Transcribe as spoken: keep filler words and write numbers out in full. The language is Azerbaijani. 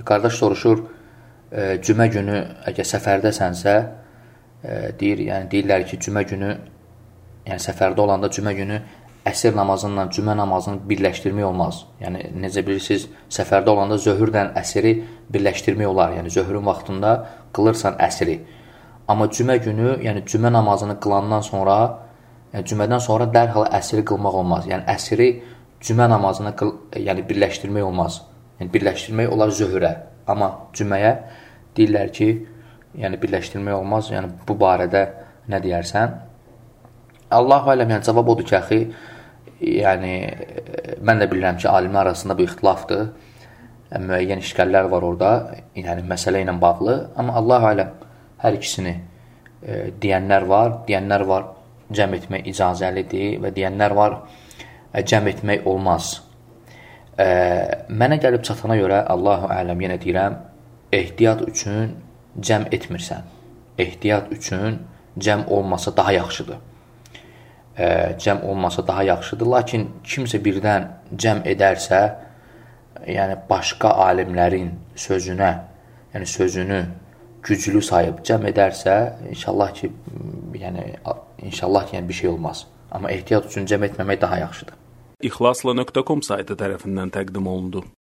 Qardaş soruşur, e, cümə günü əgər səfərdəsənsə, e, deyir, yəni deyirlər ki, cümə günü, yəni səfərdə olanda cümə günü əsr namazınla cümə namazını birləşdirmək olmaz. Yəni necə bilirsiniz, səfərdə olanda zöhrlə əsri birləşdirmək olar. Yəni zöhrün vaxtında qılırsan əsri. Amma cümə günü, yəni cümə namazını qılandan sonra, yəni cümədən sonra dərhal əsri qılmaq olmaz. Yəni əsri cümə namazını qıl, yəni birləşdirmək olmaz. Yəni birləşdirmək olar zöhrə. Amma cüməyə deyirlər ki, yəni birləşdirmək olmaz. Yəni bu barədə nə deyərsən? Allahu aləm, yəni cavab odur ki, axı, yəni mən də bilirəm ki, alimlər arasında bu ixtilafdır. Yəni, müəyyən işgəllər var orada, yəni məsələ ilə bağlı. Amma Allahu aləm, hər ikisini e, deyənlər var, deyənlər var cəm etmək icazəlidir və deyənlər var e, cəm etmək olmaz. E, mənə gəlib çatana görə Allahu aləm yenə deyirəm, ehtiyat üçün cəm etmirsən. Ehtiyat üçün cəm olmasa daha yaxşıdır. E, cəm olmasa daha yaxşıdır. Lakin kimsə birdən cəm edərsə, yəni başqa alimlərin sözünə, yəni sözünü güclü sayıb cəm edərsə, inşallah ki, yəni inşallah ki, yəni bir şey olmaz. Amma ehtiyat üçün cəm etməmək daha yaxşıdır. İxlasla nöqtə com saytı tərəfindən təqdim olundu.